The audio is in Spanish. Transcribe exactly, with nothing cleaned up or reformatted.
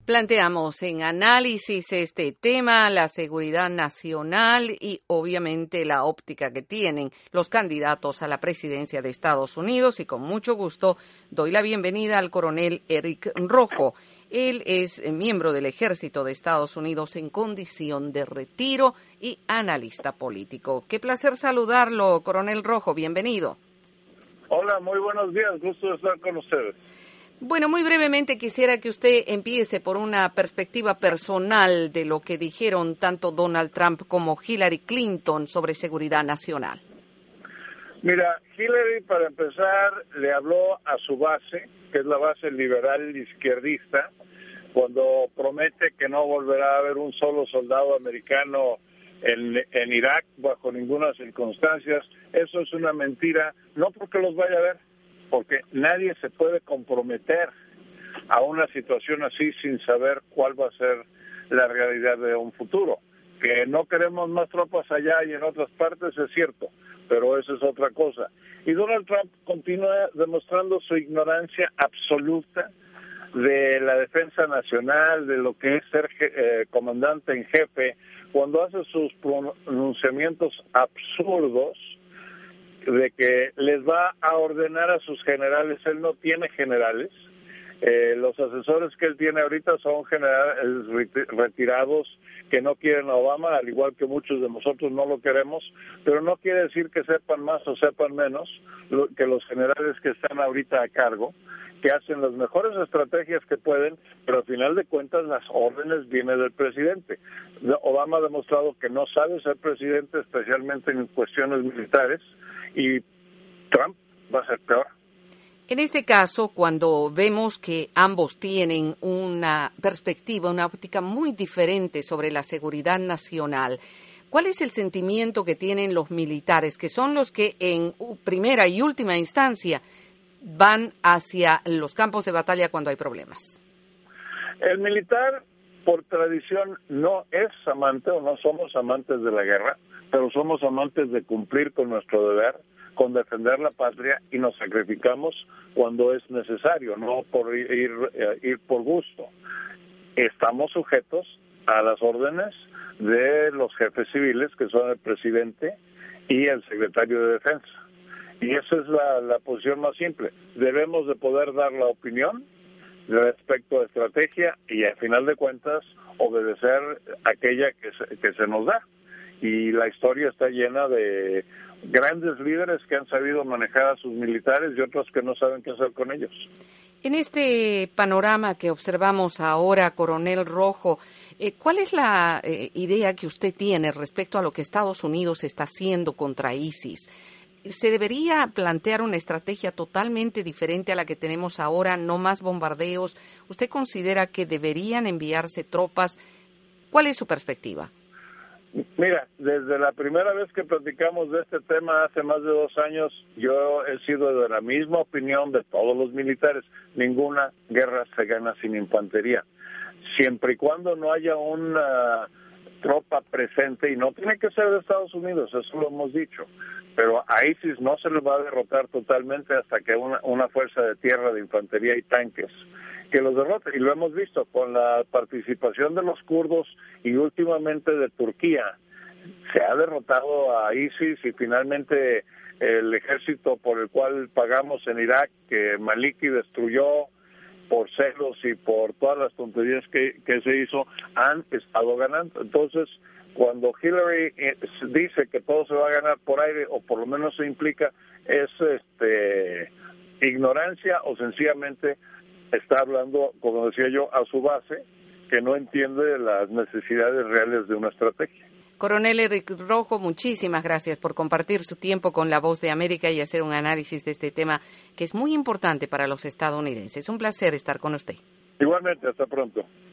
Planteamos en análisis este tema, la seguridad nacional y obviamente la óptica que tienen los candidatos a la presidencia de Estados Unidos, y con mucho gusto doy la bienvenida al coronel Eric Rojo. Él es miembro del Ejército de Estados Unidos en condición de retiro y analista político. Qué placer saludarlo, coronel Rojo, bienvenido. Hola, muy buenos días, gusto de estar con ustedes. Bueno, muy brevemente quisiera que usted empiece por una perspectiva personal de lo que dijeron tanto Donald Trump como Hillary Clinton sobre seguridad nacional. Mira, Hillary, para empezar, le habló a su base, que es la base liberal izquierdista, cuando promete que no volverá a haber un solo soldado americano en, en Irak bajo ninguna circunstancia. Eso es una mentira, no porque los vaya a ver, porque nadie se puede comprometer a una situación así sin saber cuál va a ser la realidad de un futuro. Que no queremos más tropas allá y en otras partes es cierto, pero eso es otra cosa. Y Donald Trump continúa demostrando su ignorancia absoluta de la defensa nacional, de lo que es ser eh, comandante en jefe, cuando hace sus pronunciamientos absurdos de que les va a ordenar a sus generales. Él no tiene generales. Eh, los asesores que él tiene ahorita son generales retirados que no quieren a Obama, al igual que muchos de nosotros no lo queremos, pero no quiere decir que sepan más o sepan menos lo, que los generales que están ahorita a cargo, que hacen las mejores estrategias que pueden, pero al final de cuentas las órdenes vienen del presidente. Obama ha demostrado que no sabe ser presidente, especialmente en cuestiones militares, y Trump va a ser peor. En este caso, cuando vemos que ambos tienen una perspectiva, una óptica muy diferente sobre la seguridad nacional, ¿cuál es el sentimiento que tienen los militares, que son los que en primera y última instancia van hacia los campos de batalla cuando hay problemas? El militar, por tradición, no es amante o no somos amantes de la guerra, pero somos amantes de cumplir con nuestro deber, con defender la patria, y nos sacrificamos cuando es necesario, no por ir, ir, ir por gusto. Estamos sujetos a las órdenes de los jefes civiles, que son el presidente y el secretario de Defensa. Y esa es la, la posición más simple. Debemos de poder dar la opinión respecto a estrategia y, al final de cuentas, obedecer aquella que se, que se nos da. Y la historia está llena de grandes líderes que han sabido manejar a sus militares y otros que no saben qué hacer con ellos. En este panorama que observamos ahora, coronel Rojo, eh, ¿cuál es la eh, idea que usted tiene respecto a lo que Estados Unidos está haciendo contra ISIS? ¿Se debería plantear una estrategia totalmente diferente a la que tenemos ahora, no más bombardeos? ¿Usted considera que deberían enviarse tropas? ¿Cuál es su perspectiva? Mira, desde la primera vez que platicamos de este tema hace más de dos años, yo he sido de la misma opinión de todos los militares. Ninguna guerra se gana sin infantería. Siempre y cuando no haya una tropa presente, y no tiene que ser de Estados Unidos, eso lo hemos dicho, pero a ISIS no se le va a derrotar totalmente hasta que una, una fuerza de tierra, de infantería y tanques que los derrote, y lo hemos visto con la participación de los kurdos y últimamente de Turquía. Se ha derrotado a ISIS, y finalmente el ejército por el cual pagamos en Irak, que Maliki destruyó por celos y por todas las tonterías que, que se hizo, han estado ganando. Entonces, cuando Hillary dice que todo se va a ganar por aire, o por lo menos se implica, es este ignorancia, o sencillamente está hablando, como decía yo, a su base, que no entiende las necesidades reales de una estrategia. Coronel Eric Rojo, muchísimas gracias por compartir su tiempo con La Voz de América y hacer un análisis de este tema que es muy importante para los estadounidenses. Un placer estar con usted. Igualmente, hasta pronto.